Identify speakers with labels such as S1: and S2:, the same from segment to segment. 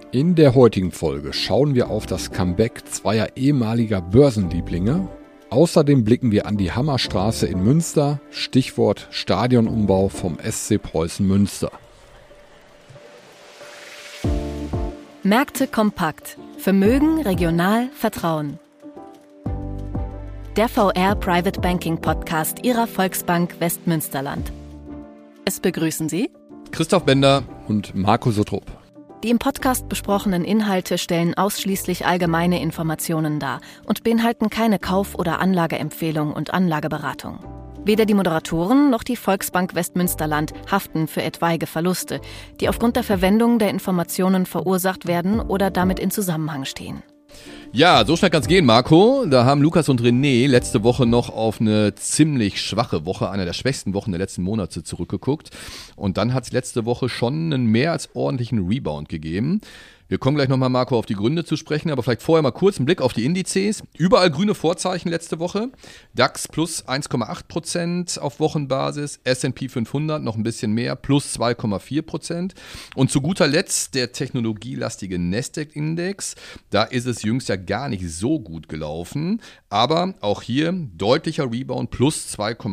S1: In der heutigen Folge schauen wir auf das Comeback zweier ehemaliger Börsenlieblinge. Außerdem blicken wir an die Hammerstraße in Münster, Stichwort Stadionumbau vom SC Preußen Münster.
S2: Märkte kompakt. Vermögen, regional, Vertrauen. Der VR Private Banking Podcast Ihrer Volksbank Westmünsterland. Es begrüßen Sie
S3: Christoph Bender
S1: und Marco Suttrup.
S2: Die im Podcast besprochenen Inhalte stellen ausschließlich allgemeine Informationen dar und beinhalten keine Kauf- oder Anlageempfehlung und Anlageberatung. Weder die Moderatoren noch die Volksbank Westmünsterland haften für etwaige Verluste, die aufgrund der Verwendung der Informationen verursacht werden oder damit in Zusammenhang stehen.
S3: Ja, so schnell kann's gehen, Marco. Da haben Lukas und René letzte Woche noch auf eine ziemlich schwache Woche, einer der schwächsten Wochen der letzten Monate zurückgeguckt. Und dann hat's letzte Woche schon einen mehr als ordentlichen Rebound gegeben. Wir kommen gleich nochmal, Marco, auf die Gründe zu sprechen, aber vielleicht vorher mal kurz einen Blick auf die Indizes. Überall grüne Vorzeichen letzte Woche. DAX plus 1,8% auf Wochenbasis, S&P 500 noch ein bisschen mehr, plus 2,4%. Und zu guter Letzt der technologielastige Nasdaq-Index. Da ist es jüngst ja gar nicht so gut gelaufen, aber auch hier deutlicher Rebound, plus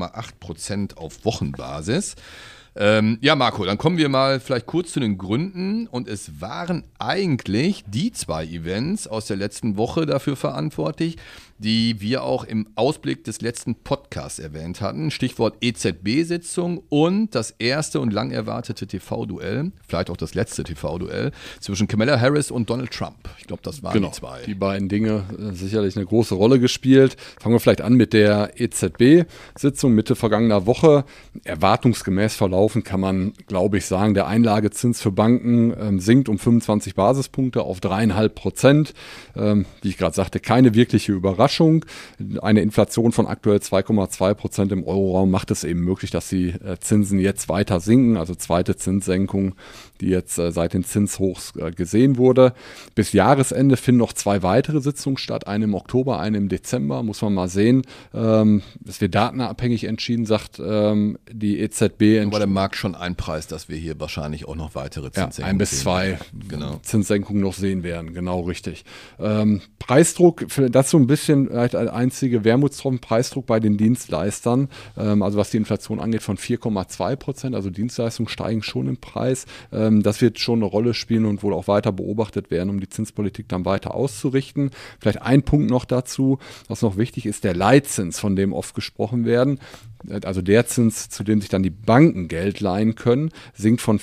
S3: 2,8% auf Wochenbasis. Ja, Marco, dann kommen wir mal vielleicht kurz zu den Gründen. Und es waren eigentlich die zwei Events aus der letzten Woche dafür verantwortlich, die wir auch im Ausblick des letzten Podcasts erwähnt hatten. Stichwort EZB-Sitzung und das erste und lang erwartete TV-Duell, vielleicht auch das letzte TV-Duell, zwischen Kamala Harris und Donald Trump. Ich glaube, das waren die zwei.
S1: Die beiden Dinge sicherlich eine große Rolle gespielt. Fangen wir vielleicht an mit der EZB-Sitzung Mitte vergangener Woche. Erwartungsgemäß verlaufen kann man, glaube ich, sagen, der Einlagezins für Banken sinkt um 25 Basispunkte auf 3,5%. Wie ich gerade sagte, keine wirkliche Überraschung. Eine Inflation von aktuell 2,2% im Euroraum macht es eben möglich, dass die Zinsen jetzt weiter sinken, also zweite Zinssenkung, die jetzt seit den Zinshochs gesehen wurde. Bis Jahresende finden noch zwei weitere Sitzungen statt, eine im Oktober, eine im Dezember, muss man mal sehen. Es wird datenabhängig entschieden, sagt die EZB.
S3: Aber der Markt schon einpreist, dass wir hier wahrscheinlich auch noch weitere Zinssenkungen
S1: 1 bis 2 Zinssenkungen noch sehen werden, genau richtig. Preisdruck, das so ein bisschen vielleicht als einzige Wermutstropfen, Preisdruck bei den Dienstleistern, also was die Inflation angeht, von 4,2%, also Dienstleistungen steigen schon im Preis. Das wird schon eine Rolle spielen und wohl auch weiter beobachtet werden, um die Zinspolitik dann weiter auszurichten. Vielleicht ein Punkt noch dazu, was noch wichtig ist, der Leitzins, von dem oft gesprochen werden. Also der Zins, zu dem sich dann die Banken Geld leihen können, sinkt von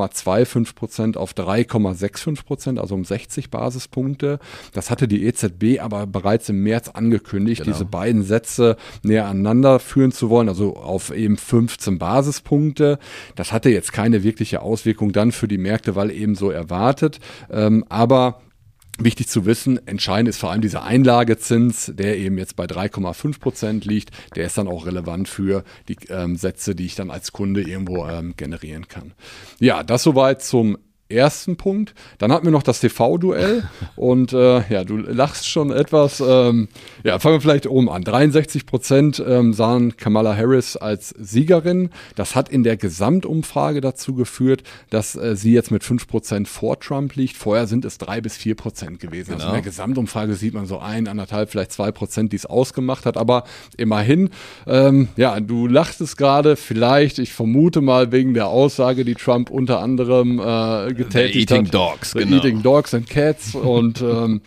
S1: 4,25% auf 3,65%, also um 60 Basispunkte. Das hatte die EZB aber bereits im März angekündigt, diese beiden Sätze näher aneinander führen zu wollen, also auf eben 15 Basispunkte. Das hatte jetzt keine wirkliche Auswirkung dann für die Märkte, weil eben so erwartet. Aber wichtig zu wissen, entscheidend ist vor allem dieser Einlagezins, der eben jetzt bei 3,5% liegt. Der ist dann auch relevant für die Sätze, die ich dann als Kunde irgendwo generieren kann. Ja, das soweit zum ersten Punkt. Dann hatten wir noch das TV-Duell und du lachst schon etwas. Fangen wir vielleicht oben an. 63% sahen Kamala Harris als Siegerin. Das hat in der Gesamtumfrage dazu geführt, dass sie jetzt mit 5% vor Trump liegt. Vorher sind es 3-4% gewesen.
S3: Genau.
S1: Also in der Gesamtumfrage sieht man so 1,5, vielleicht 2%, die es ausgemacht hat. Aber immerhin, du lachtest gerade, vielleicht, ich vermute mal wegen der Aussage, die Trump unter anderem getätigt
S3: Eating
S1: hat.
S3: Dogs,
S1: genau. Eating Dogs and Cats und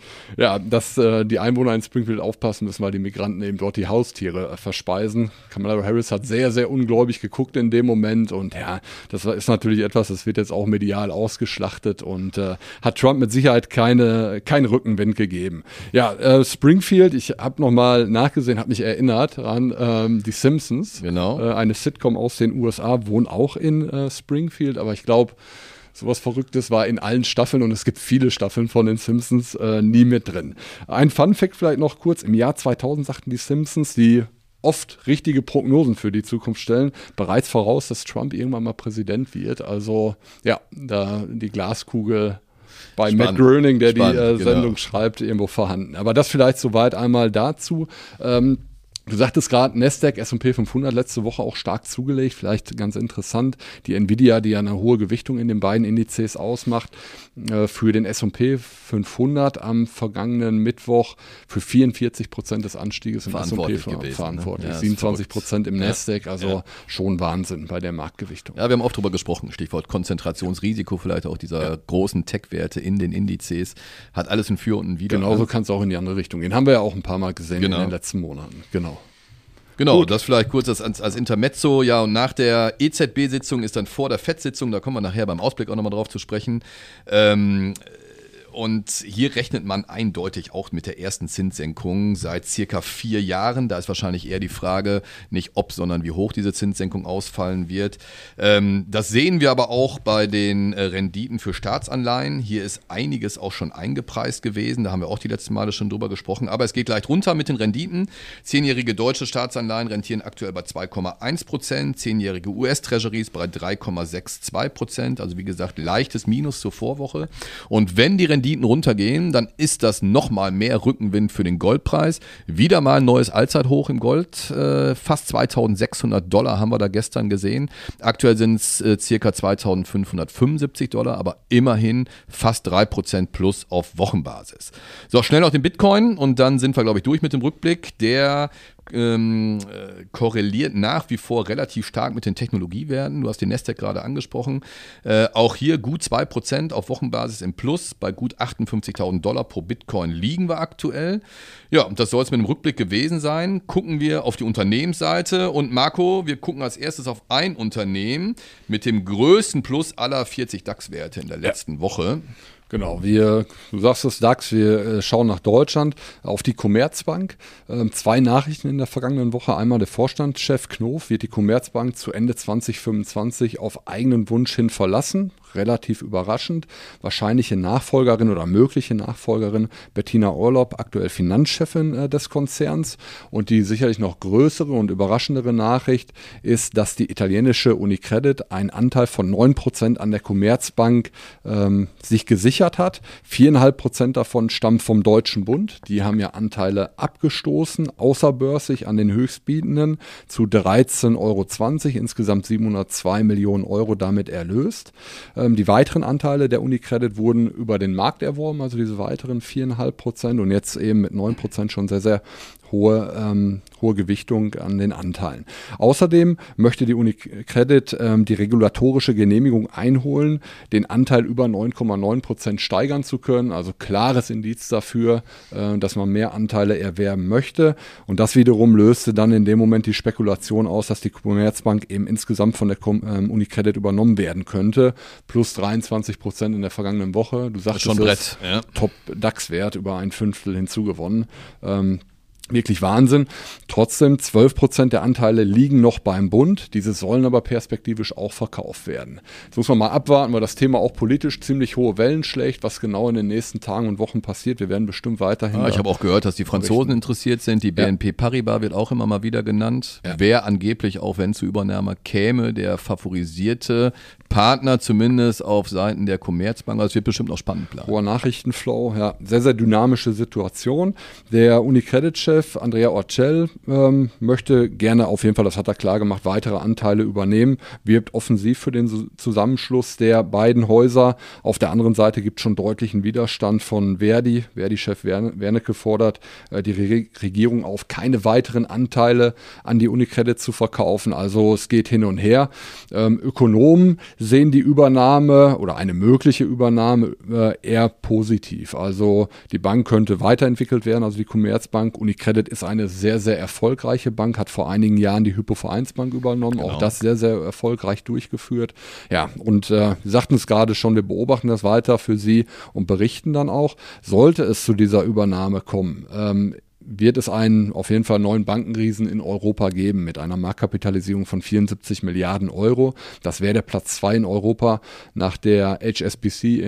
S1: dass die Einwohner in Springfield aufpassen müssen, weil die Migranten eben dort die Haustiere verspeisen. Kamala Harris hat sehr, sehr ungläubig geguckt in dem Moment und das ist natürlich etwas, das wird jetzt auch medial ausgeschlachtet und hat Trump mit Sicherheit keinen Rückenwind gegeben. Ja, Springfield, ich habe nochmal nachgesehen, habe mich erinnert an die Simpsons.
S3: Genau.
S1: Eine Sitcom aus den USA, wohnen auch in Springfield, aber ich glaube, sowas Verrücktes war in allen Staffeln und es gibt viele Staffeln von den Simpsons nie mit drin. Ein Fun-Fact vielleicht noch kurz. Im Jahr 2000 sagten die Simpsons, die oft richtige Prognosen für die Zukunft stellen, bereits voraus, dass Trump irgendwann mal Präsident wird. Also da die Glaskugel bei Matt Groening, der die Sendung schreibt, irgendwo vorhanden. Aber das vielleicht soweit einmal dazu. Du sagtest gerade, Nasdaq, S&P 500 letzte Woche auch stark zugelegt, vielleicht ganz interessant. Die Nvidia, die ja eine hohe Gewichtung in den beiden Indizes ausmacht, für den S&P 500 am vergangenen Mittwoch für 44% des Anstieges im S&P verantwortlich.
S3: Ne? Ja,
S1: 27% im Nasdaq, also schon Wahnsinn bei der Marktgewichtung.
S3: Ja, wir haben oft drüber gesprochen, Stichwort Konzentrationsrisiko, vielleicht auch dieser großen Tech-Werte in den Indizes, hat alles ein Für und ein Wider.
S1: Genauso kann es auch in die andere Richtung gehen. Haben wir ja auch ein paar Mal gesehen in den letzten Monaten.
S3: Genau, das vielleicht kurz als Intermezzo. Ja, und nach der EZB-Sitzung ist dann vor der FED-Sitzung, da kommen wir nachher beim Ausblick auch nochmal drauf zu sprechen. Und hier rechnet man eindeutig auch mit der ersten Zinssenkung seit circa 4 Jahren. Da ist wahrscheinlich eher die Frage, nicht ob, sondern wie hoch diese Zinssenkung ausfallen wird. Das sehen wir aber auch bei den Renditen für Staatsanleihen. Hier ist einiges auch schon eingepreist gewesen. Da haben wir auch die letzten Male schon drüber gesprochen. Aber es geht leicht runter mit den Renditen. 10-jährige deutsche Staatsanleihen rentieren aktuell bei 2,1%. 10-jährige US-Treasuries bei 3,62%. Also wie gesagt, leichtes Minus zur Vorwoche. Und wenn die Renditen runtergehen, dann ist das nochmal mehr Rückenwind für den Goldpreis. Wieder mal ein neues Allzeithoch im Gold. Fast $2.600 haben wir da gestern gesehen. Aktuell sind es circa $2.575, aber immerhin fast 3% plus auf Wochenbasis. So, schnell noch den Bitcoin und dann sind wir, glaube ich, durch mit dem Rückblick. Der korreliert nach wie vor relativ stark mit den Technologiewerten. Du hast den Nasdaq gerade angesprochen. Auch hier gut 2% auf Wochenbasis im Plus. Bei gut $58.000 pro Bitcoin liegen wir aktuell. Ja, und das soll es mit dem Rückblick gewesen sein. Gucken wir auf die Unternehmensseite. Und Marco, wir gucken als erstes auf ein Unternehmen mit dem größten Plus aller 40 DAX-Werte in der letzten Woche.
S1: Genau, du sagst es, DAX, wir schauen nach Deutschland, auf die Commerzbank. 2 Nachrichten in der vergangenen Woche. Einmal der Vorstandschef Knof wird die Commerzbank zu Ende 2025 auf eigenen Wunsch hin verlassen. Relativ überraschend. Wahrscheinliche Nachfolgerin oder mögliche Nachfolgerin Bettina Orlopp, aktuell Finanzchefin des Konzerns. Und die sicherlich noch größere und überraschendere Nachricht ist, dass die italienische Unicredit einen Anteil von 9% an der Commerzbank sich gesichert hat. 4,5% davon stammen vom Deutschen Bund. Die haben ja Anteile abgestoßen, außerbörslich an den Höchstbietenden zu 13,20 €, insgesamt 702 Millionen Euro damit erlöst. Die weiteren Anteile der Unicredit wurden über den Markt erworben, also diese weiteren 4,5% und jetzt eben mit 9% schon sehr, sehr hohe Gewichtung an den Anteilen. Außerdem möchte die Unicredit die regulatorische Genehmigung einholen, den Anteil über 9,9% steigern zu können. Also klares Indiz dafür, dass man mehr Anteile erwerben möchte. Und das wiederum löste dann in dem Moment die Spekulation aus, dass die Commerzbank eben insgesamt von der Unicredit übernommen werden könnte. Plus 23% in der vergangenen Woche. Du sagst,
S3: schon Brett, ja.
S1: Top-DAX-Wert über 1/5 hinzugewonnen. Wirklich Wahnsinn. Trotzdem 12% der Anteile liegen noch beim Bund. Diese sollen aber perspektivisch auch verkauft werden. Jetzt muss man mal abwarten, weil das Thema auch politisch ziemlich hohe Wellen schlägt, was genau in den nächsten Tagen und Wochen passiert. Wir werden bestimmt weiterhin.
S3: Ich habe auch gehört, dass die Franzosen interessiert sind. Die BNP Paribas wird auch immer mal wieder genannt. Ja. Wer angeblich, auch wenn zur Übernahme käme, der favorisierte Partner zumindest auf Seiten der Commerzbank. Also es wird bestimmt noch spannend bleiben.
S1: Hoher Nachrichtenflow, ja. Sehr, sehr dynamische Situation. Der Unicredit-Chef Andrea Orcel möchte gerne auf jeden Fall, das hat er klar gemacht, weitere Anteile übernehmen, wirbt offensiv für den Zusammenschluss der beiden Häuser. Auf der anderen Seite gibt es schon deutlichen Widerstand von Verdi. Verdi-Chef Wernicke fordert die Regierung auf, keine weiteren Anteile an die Unicredit zu verkaufen. Also es geht hin und her. Ökonomen sehen die Übernahme oder eine mögliche Übernahme eher positiv. Also die Bank könnte weiterentwickelt werden, also die Commerzbank. Unicredit ist eine sehr, sehr erfolgreiche Bank, hat vor einigen Jahren die Hypo-Vereinsbank übernommen, genau. Auch das sehr, sehr erfolgreich durchgeführt. Ja, und Sie sagten es gerade schon, wir beobachten das weiter für Sie und berichten dann auch. Sollte es zu dieser Übernahme kommen, wird es einen auf jeden Fall neuen Bankenriesen in Europa geben mit einer Marktkapitalisierung von 74 Milliarden Euro. Das wäre der Platz 2 in Europa nach der HSBC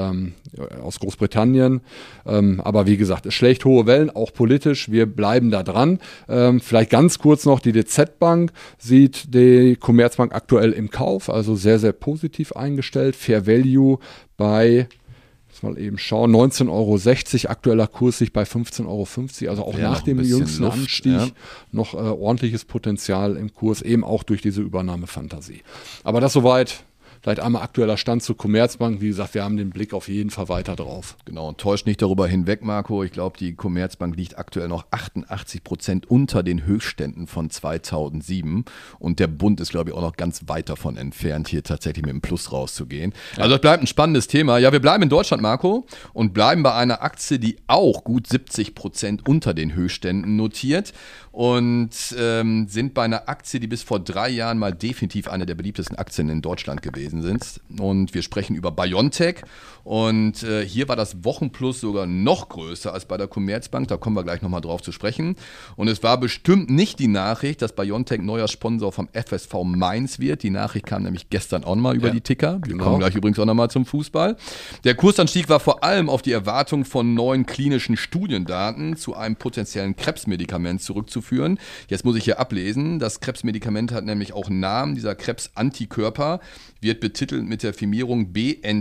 S1: aus Großbritannien. Aber wie gesagt, es schlägt hohe Wellen, auch politisch. Wir bleiben da dran. Vielleicht ganz kurz noch, die DZ Bank sieht die Commerzbank aktuell im Kauf, also sehr, sehr positiv eingestellt. Fair Value bei Mal eben schauen, 19,60 €, aktueller Kurs liegt bei 15,50 €, also auch nach dem jüngsten
S3: Luft,
S1: Anstieg noch ordentliches Potenzial im Kurs, eben auch durch diese Übernahmefantasie. Aber das soweit. Vielleicht einmal aktueller Stand zur Commerzbank. Wie gesagt, wir haben den Blick auf jeden Fall weiter drauf.
S3: Genau, und täuscht nicht darüber hinweg, Marco. Ich glaube, die Commerzbank liegt aktuell noch 88% unter den Höchstständen von 2007. Und der Bund ist, glaube ich, auch noch ganz weit davon entfernt, hier tatsächlich mit dem Plus rauszugehen. Ja. Also es bleibt ein spannendes Thema. Ja, wir bleiben in Deutschland, Marco, und bleiben bei einer Aktie, die auch gut 70% unter den Höchstständen notiert. Und sind bei einer Aktie, die bis vor 3 Jahren mal definitiv eine der beliebtesten Aktien in Deutschland gewesen sind. Und wir sprechen über BioNTech. Und hier war das Wochenplus sogar noch größer als bei der Commerzbank. Da kommen wir gleich nochmal drauf zu sprechen. Und es war bestimmt nicht die Nachricht, dass BioNTech neuer Sponsor vom FSV Mainz wird. Die Nachricht kam nämlich gestern auch mal über die Ticker. Wir kommen gleich übrigens auch nochmal zum Fußball. Der Kursanstieg war vor allem auf die Erwartung von neuen klinischen Studiendaten zu einem potenziellen Krebsmedikament zurückzuführen. Jetzt muss ich hier ablesen. Das Krebsmedikament hat nämlich auch einen Namen. Dieser Krebsantikörper wird betitelt mit der Firmierung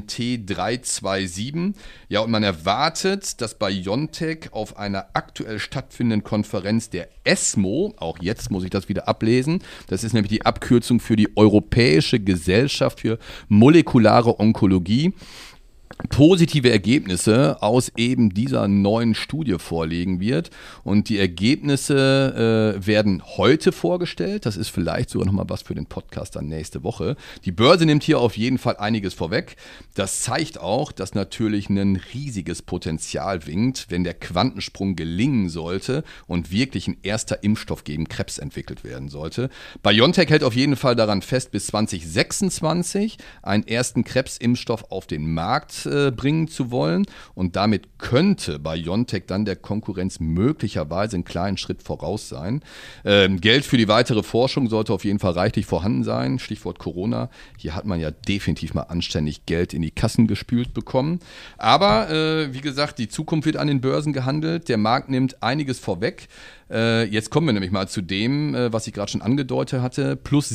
S3: BNT327. Ja, und man erwartet, dass BioNTech auf einer aktuell stattfindenden Konferenz der ESMO, auch jetzt muss ich das wieder ablesen, das ist nämlich die Abkürzung für die Europäische Gesellschaft für molekulare Onkologie, positive Ergebnisse aus eben dieser neuen Studie vorlegen wird. Und die Ergebnisse werden heute vorgestellt. Das ist vielleicht sogar nochmal was für den Podcast dann nächste Woche. Die Börse nimmt hier auf jeden Fall einiges vorweg. Das zeigt auch, dass natürlich ein riesiges Potenzial winkt, wenn der Quantensprung gelingen sollte und wirklich ein erster Impfstoff gegen Krebs entwickelt werden sollte. BioNTech hält auf jeden Fall daran fest, bis 2026 einen ersten Krebsimpfstoff auf den Markt bringen zu wollen, und damit könnte BioNTech dann der Konkurrenz möglicherweise einen kleinen Schritt voraus sein. Geld für die weitere Forschung sollte auf jeden Fall reichlich vorhanden sein. Stichwort Corona. Hier hat man ja definitiv mal anständig Geld in die Kassen gespült bekommen. Aber wie gesagt, die Zukunft wird an den Börsen gehandelt. Der Markt nimmt einiges vorweg. Jetzt kommen wir nämlich mal zu dem, was ich gerade schon angedeutet hatte. Plus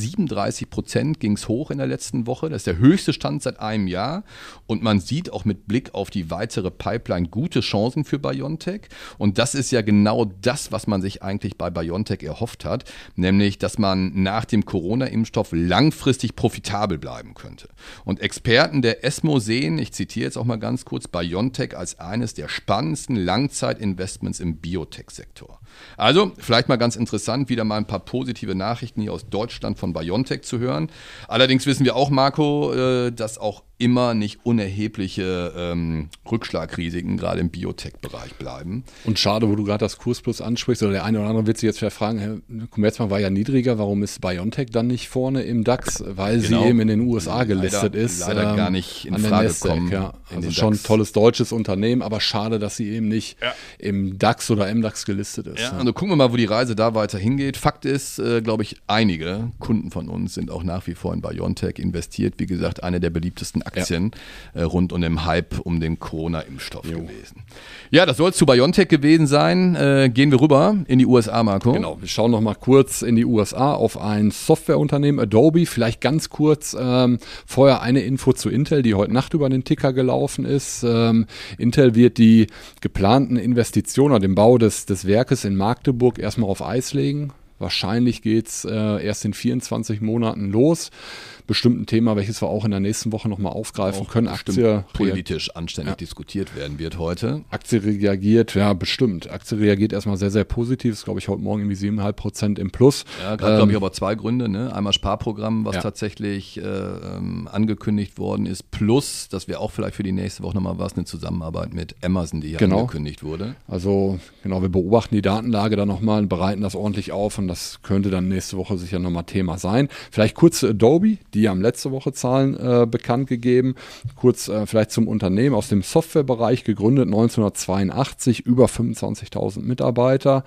S3: 37% ging es hoch in der letzten Woche. Das ist der höchste Stand seit einem Jahr. Und man sieht auch mit Blick auf die weitere Pipeline gute Chancen für BioNTech. Und das ist ja genau das, was man sich eigentlich bei BioNTech erhofft hat. Nämlich, dass man nach dem Corona-Impfstoff langfristig profitabel bleiben könnte. Und Experten der ESMO sehen, ich zitiere jetzt auch mal ganz kurz, BioNTech als eines der spannendsten Langzeitinvestments im Biotech-Sektor. Also, vielleicht mal ganz interessant, wieder mal ein paar positive Nachrichten hier aus Deutschland von BioNTech zu hören. Allerdings wissen wir auch, Marco, dass auch immer nicht unerhebliche Rückschlagrisiken gerade im Biotech-Bereich bleiben.
S1: Und schade, wo du gerade das Kursplus ansprichst, oder der eine oder andere wird sich jetzt vielleicht fragen, Commerzbank war ja niedriger, warum ist BioNTech dann nicht vorne im DAX? Weil sie eben in den USA gelistet ist.
S3: Leider gar nicht in Frage kommen.
S1: Ja. Also schon ein tolles deutsches Unternehmen, aber schade, dass sie eben nicht im DAX oder MDAX gelistet ist.
S3: Ja, also gucken wir mal, wo die Reise da weiter hingeht. Fakt ist, glaube ich, einige Kunden von uns sind auch nach wie vor in BioNTech investiert. Wie gesagt, eine der beliebtesten Aktien rund um den Hype um den Corona-Impfstoff gewesen. Ja, das soll es zu BioNTech gewesen sein. Gehen wir rüber in die USA, Marco.
S1: Genau, wir schauen noch mal kurz in die USA auf ein Softwareunternehmen, Adobe. Vielleicht ganz kurz vorher eine Info zu Intel, die heute Nacht über den Ticker gelaufen ist. Intel wird die geplanten Investitionen oder den Bau des Werkes in Magdeburg erstmal auf Eis legen. Wahrscheinlich geht es erst in 24 Monaten los. Bestimmt ein Thema, welches wir auch in der nächsten Woche nochmal aufgreifen können.
S3: Aktie politisch anständig diskutiert werden wird heute.
S1: Aktie reagiert, ja bestimmt. Aktie reagiert erstmal sehr, sehr positiv. Ist, glaube ich, heute Morgen irgendwie 7,5% im Plus.
S3: Ja, gerade glaube ich aber zwei Gründe. Ne? Einmal Sparprogramm, was tatsächlich angekündigt worden ist. Plus, das wäre auch vielleicht für die nächste Woche nochmal was, eine Zusammenarbeit mit Amazon, die hier angekündigt wurde.
S1: Also genau, wir beobachten die Datenlage dann nochmal und bereiten das ordentlich auf. Und das könnte dann nächste Woche sicher nochmal Thema sein. Vielleicht kurz zu Adobe. Die haben letzte Woche Zahlen bekannt gegeben. Kurz vielleicht zum Unternehmen aus dem Softwarebereich, gegründet 1982, über 25.000 Mitarbeiter.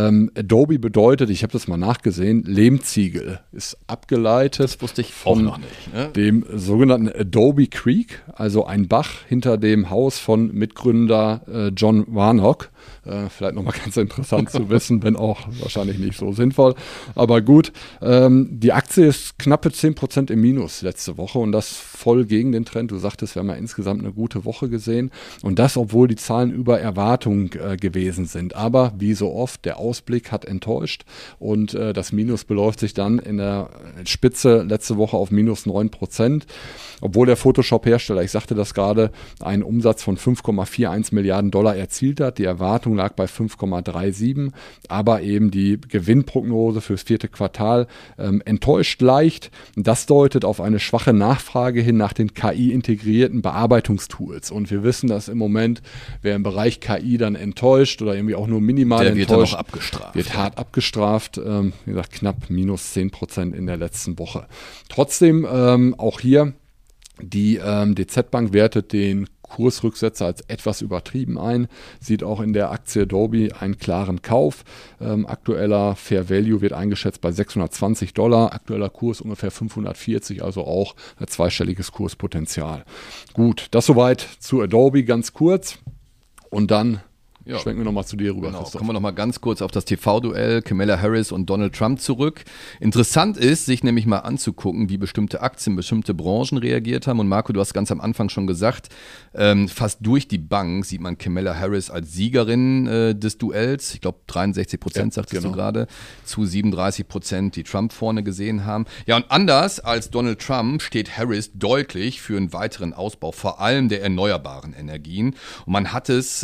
S1: Adobe bedeutet, ich habe das mal nachgesehen, Lehmziegel ist abgeleitet.
S3: Das wusste ich auch noch nicht. Ne?
S1: Dem sogenannten Adobe Creek, also ein Bach hinter dem Haus von Mitgründer John Warnock. Vielleicht nochmal ganz interessant zu wissen, wenn auch wahrscheinlich nicht so sinnvoll. Aber gut, die Aktie ist knappe 10% im Minus letzte Woche und das voll gegen den Trend. Du sagtest, wir haben ja insgesamt eine gute Woche gesehen und das, obwohl die Zahlen über Erwartung gewesen sind. Aber wie so oft, der Ausblick hat enttäuscht und das Minus beläuft sich dann in der Spitze letzte Woche auf minus 9%, obwohl der Photoshop-Hersteller, ich sagte das gerade, einen Umsatz von 5,41 Milliarden Dollar erzielt hat. Die Erwartung lag bei 5,37, aber eben die Gewinnprognose fürs vierte Quartal enttäuscht leicht. Das deutet auf eine schwache Nachfrage hin nach den KI-integrierten Bearbeitungstools. Und wir wissen, dass im Moment, wer im Bereich KI dann enttäuscht oder irgendwie auch nur minimal
S3: der
S1: enttäuscht,
S3: wird dann noch abgestraft.
S1: Wird hart abgestraft. Wie gesagt, knapp minus 10% in der letzten Woche. Trotzdem auch hier, die DZ Bank wertet den Kursrücksetzer als etwas übertrieben ein, sieht auch in der Aktie Adobe einen klaren Kauf. Aktueller Fair Value wird eingeschätzt bei $620, aktueller Kurs ungefähr 540, also auch ein zweistelliges Kurspotenzial. Gut, das soweit zu Adobe ganz kurz und dann schwenken wir nochmal zu dir rüber.
S3: Genau. Kommen wir nochmal ganz kurz auf das TV-Duell Kamala Harris und Donald Trump zurück. Interessant ist, sich nämlich mal anzugucken, wie bestimmte Aktien, bestimmte Branchen reagiert haben. Und Marco, du hast ganz am Anfang schon gesagt, fast durch die Bank sieht man Kamala Harris als Siegerin des Duells. Ich glaube 63%, sagtest du gerade, zu 37%, die Trump vorne gesehen haben. Ja, und anders als Donald Trump steht Harris deutlich für einen weiteren Ausbau, vor allem der erneuerbaren Energien. Und man hat es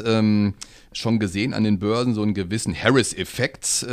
S3: schon gesehen an den Börsen, so einen gewissen Harris-Effekt,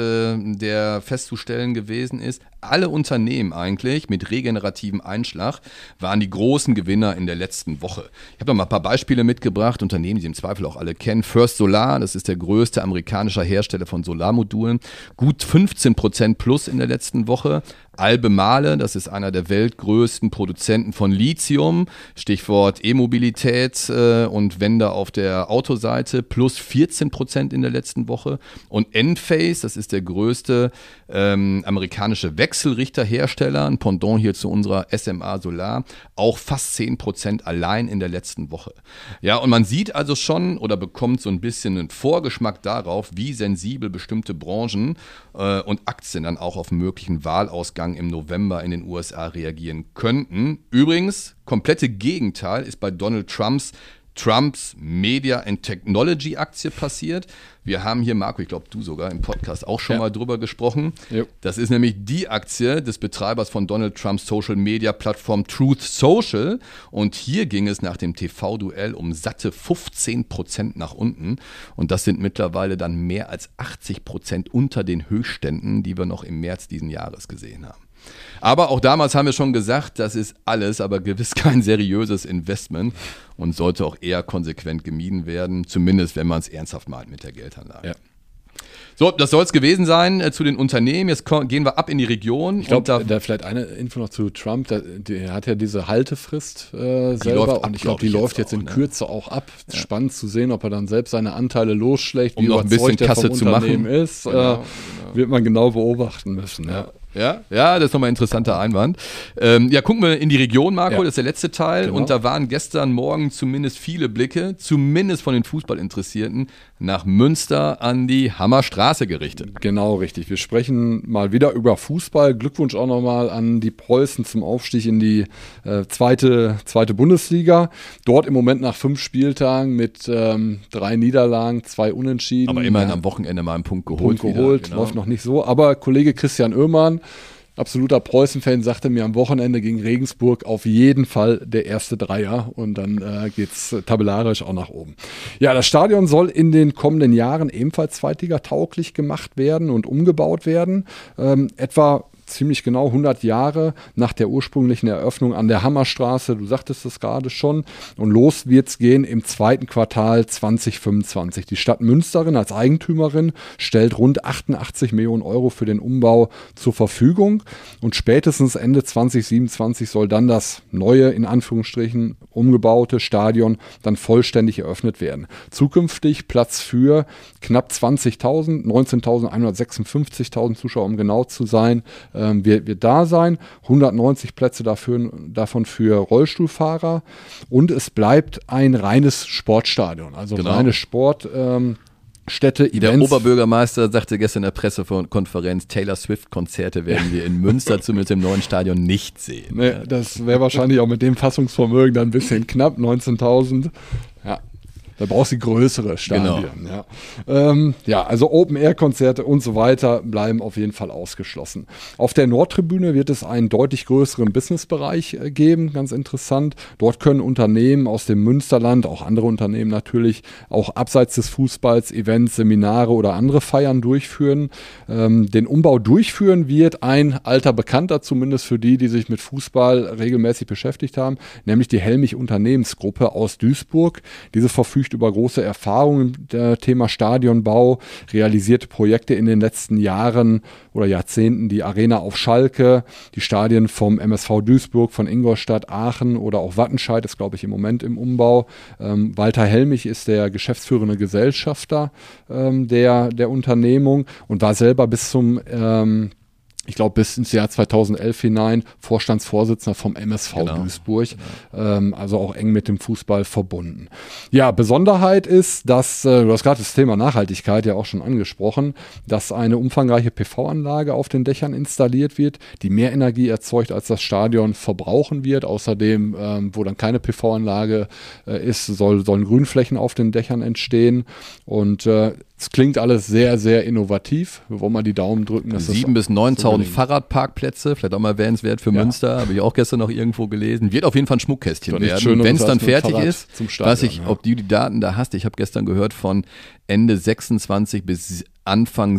S3: der festzustellen gewesen ist. Alle Unternehmen eigentlich mit regenerativem Einschlag waren die großen Gewinner in der letzten Woche. Ich habe noch mal ein paar Beispiele mitgebracht, Unternehmen, die Sie im Zweifel auch alle kennen. First Solar, das ist der größte amerikanische Hersteller von Solarmodulen, gut 15% plus in der letzten Woche. Albemarle, das ist einer der weltgrößten Produzenten von Lithium, Stichwort E-Mobilität und Wende auf der Autoseite, plus 14% in der letzten Woche. Und Enphase, das ist der größte amerikanische Wechselrichterhersteller, ein Pendant hier zu unserer SMA Solar, auch fast 10% allein in der letzten Woche. Ja, und man sieht also schon oder bekommt so ein bisschen einen Vorgeschmack darauf, wie sensibel bestimmte Branchen und Aktien dann auch auf einen möglichen Wahlausgang im November in den USA reagieren könnten. Übrigens, komplette Gegenteil ist bei Donald Trumps Media and Technology Aktie passiert. Wir haben hier, Marco, ich glaube du sogar im Podcast auch schon mal drüber gesprochen. Jo. Das ist nämlich die Aktie des Betreibers von Donald Trumps Social Media Plattform Truth Social. Und hier ging es nach dem TV-Duell um satte 15% nach unten. Und das sind mittlerweile dann mehr als 80% unter den Höchstständen, die wir noch im März diesen Jahres gesehen haben. Aber auch damals haben wir schon gesagt, das ist alles, aber gewiss kein seriöses Investment und sollte auch eher konsequent gemieden werden, zumindest wenn man es ernsthaft meint mit der Geldanlage. Ja. So, das soll es gewesen sein zu den Unternehmen. Jetzt gehen wir ab in die Region.
S1: Ich glaube, da vielleicht eine Info noch zu Trump. Der hat ja diese Haltefrist selber und ich glaube, die läuft jetzt in Kürze auch ab. Ja. Spannend zu sehen, ob er dann selbst seine Anteile losschlägt,
S3: um noch ein bisschen Kasse zu machen
S1: ist. Genau. Wird man genau beobachten müssen.
S3: Ja, das ist nochmal ein interessanter Einwand. Gucken wir in die Region, Marco, das ist der letzte Teil. Genau. Und da waren gestern Morgen zumindest viele Blicke, zumindest von den Fußballinteressierten, nach Münster an die Hammerstraße gerichtet.
S1: Genau, richtig. Wir sprechen mal wieder über Fußball. Glückwunsch auch nochmal an die Preußen zum Aufstieg in die zweite Bundesliga. Dort im Moment nach 5 Spieltagen mit 3 Niederlagen, 2 Unentschieden.
S3: Aber immerhin am Wochenende mal einen Punkt geholt.
S1: Genau. Läuft noch nicht so. Aber Kollege Christian Oehrmann, absoluter Preußen-Fan, sagte mir am Wochenende gegen Regensburg auf jeden Fall der erste Dreier und dann geht's tabellarisch auch nach oben. Ja, das Stadion soll in den kommenden Jahren ebenfalls zweitligatauglich gemacht werden und umgebaut werden. Etwa ziemlich genau 100 Jahre nach der ursprünglichen Eröffnung an der Hammerstraße, du sagtest es gerade schon, und los wird's gehen im zweiten Quartal 2025. Die Stadt Münsterin als Eigentümerin stellt rund 88 Millionen Euro für den Umbau zur Verfügung und spätestens Ende 2027 soll dann das neue, in Anführungsstrichen, umgebaute Stadion dann vollständig eröffnet werden. Zukünftig Platz für knapp 20.000, 19.156.000 Zuschauer, um genau zu sein, wird da sein. 190 Plätze davon für Rollstuhlfahrer und es bleibt ein reines Sportstadion, also reines Städte, Events.
S3: Der Oberbürgermeister sagte gestern in der Pressekonferenz, Taylor Swift-Konzerte werden wir in Münster zumindest im neuen Stadion nicht sehen.
S1: Nee, das wäre wahrscheinlich auch mit dem Fassungsvermögen dann ein bisschen knapp, 19.000. Ja. Da brauchst du größere Stadien. Genau. Ja, also Open-Air-Konzerte und so weiter bleiben auf jeden Fall ausgeschlossen. Auf der Nordtribüne wird es einen deutlich größeren Businessbereich geben, ganz interessant. Dort können Unternehmen aus dem Münsterland, auch andere Unternehmen natürlich, auch abseits des Fußballs, Events, Seminare oder andere Feiern durchführen. Den Umbau durchführen wird ein alter Bekannter, zumindest für die sich mit Fußball regelmäßig beschäftigt haben, nämlich die Helmich Unternehmensgruppe aus Duisburg. Diese verfügt über große Erfahrungen im Thema Stadionbau, realisierte Projekte in den letzten Jahren oder Jahrzehnten, die Arena auf Schalke, die Stadien vom MSV Duisburg, von Ingolstadt, Aachen oder auch Wattenscheid ist, glaube ich, im Moment im Umbau. Walter Helmich ist der geschäftsführende Gesellschafter der Unternehmung und war selber bis ins Jahr 2011 hinein Vorstandsvorsitzender vom MSV Duisburg, also auch eng mit dem Fußball verbunden. Ja, Besonderheit ist, dass, du hast gerade das Thema Nachhaltigkeit ja auch schon angesprochen, dass eine umfangreiche PV-Anlage auf den Dächern installiert wird, die mehr Energie erzeugt, als das Stadion verbrauchen wird. Außerdem, wo dann keine PV-Anlage ist, sollen Grünflächen auf den Dächern entstehen und es klingt alles sehr, sehr innovativ. Wir wollen mal die Daumen drücken.
S3: 7.000 bis 9.000 Fahrradparkplätze, vielleicht auch mal erwähnenswert für Münster, habe ich auch gestern noch irgendwo gelesen. Wird auf jeden Fall ein Schmuckkästchen werden, wenn es dann fertig ist. Weiß ich, ob du die Daten da hast. Ich habe gestern gehört von Ende 26 bis Anfang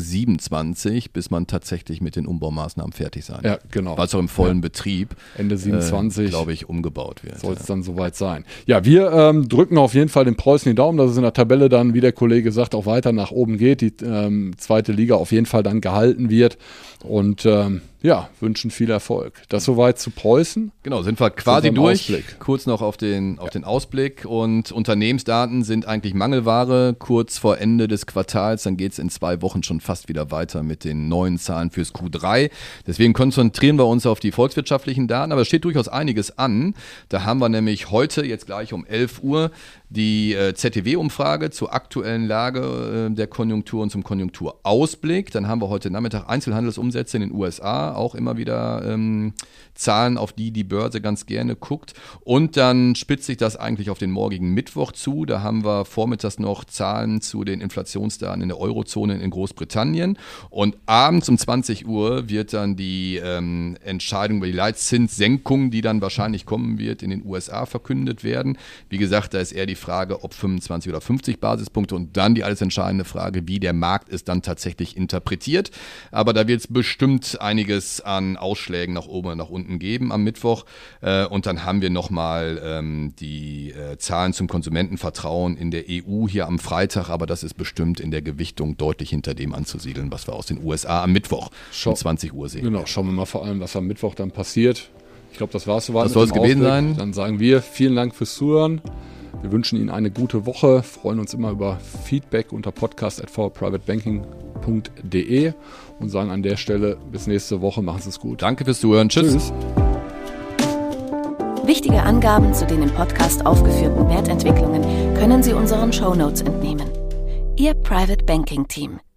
S3: 27, bis man tatsächlich mit den Umbaumaßnahmen fertig sein.
S1: Ja, genau.
S3: Weil es auch im vollen Betrieb,
S1: Ende 27,
S3: glaube ich, umgebaut wird.
S1: Soll es dann soweit sein. Ja, wir drücken auf jeden Fall den Preußen die Daumen, dass es in der Tabelle dann, wie der Kollege sagt, auch weiter nach oben geht, die zweite Liga auf jeden Fall dann gehalten wird und wünschen viel Erfolg. Das soweit zu Preußen.
S3: Genau, sind wir quasi durch. Ausblick. Kurz noch auf den Ausblick und Unternehmensdaten sind eigentlich Mangelware. Kurz vor Ende des Quartals, dann geht es in 2 Wochen schon fast wieder weiter mit den neuen Zahlen fürs Q3. Deswegen konzentrieren wir uns auf die volkswirtschaftlichen Daten, aber es steht durchaus einiges an. Da haben wir nämlich heute, jetzt gleich um 11 Uhr, die ZTW-Umfrage zur aktuellen Lage der Konjunktur und zum Konjunkturausblick. Dann haben wir heute Nachmittag Einzelhandelsumsätze in den USA, auch immer wieder Zahlen, auf die Börse ganz gerne guckt. Und dann spitzt sich das eigentlich auf den morgigen Mittwoch zu. Da haben wir vormittags noch Zahlen zu den Inflationsdaten in der Eurozone in Großbritannien. Und abends um 20 Uhr wird dann die Entscheidung über die Leitzinssenkung, die dann wahrscheinlich kommen wird, in den USA verkündet werden. Wie gesagt, da ist eher die Frage, ob 25 oder 50 Basispunkte und dann die alles entscheidende Frage, wie der Markt es dann tatsächlich interpretiert. Aber da wird es bestimmt einiges an Ausschlägen nach oben und nach unten geben am Mittwoch. Und dann haben wir nochmal die Zahlen zum Konsumentenvertrauen in der EU hier am Freitag, aber das ist bestimmt in der Gewichtung deutlich hinter dem anzusiedeln, was wir aus den USA am Mittwoch um 20 Uhr sehen.
S1: Genau, schauen wir mal vor allem, was am Mittwoch dann passiert. Ich glaube, das war es soweit.
S3: Das soll es gewesen sein.
S1: Dann sagen wir vielen Dank fürs Zuhören. Wir wünschen Ihnen eine gute Woche, freuen uns immer über Feedback unter podcast@vprivatebanking.de und sagen an der Stelle bis nächste Woche, machen Sie es gut.
S3: Danke fürs Zuhören, tschüss.
S2: Wichtige Angaben zu den im Podcast aufgeführten Wertentwicklungen können Sie unseren Shownotes entnehmen. Ihr Private Banking Team.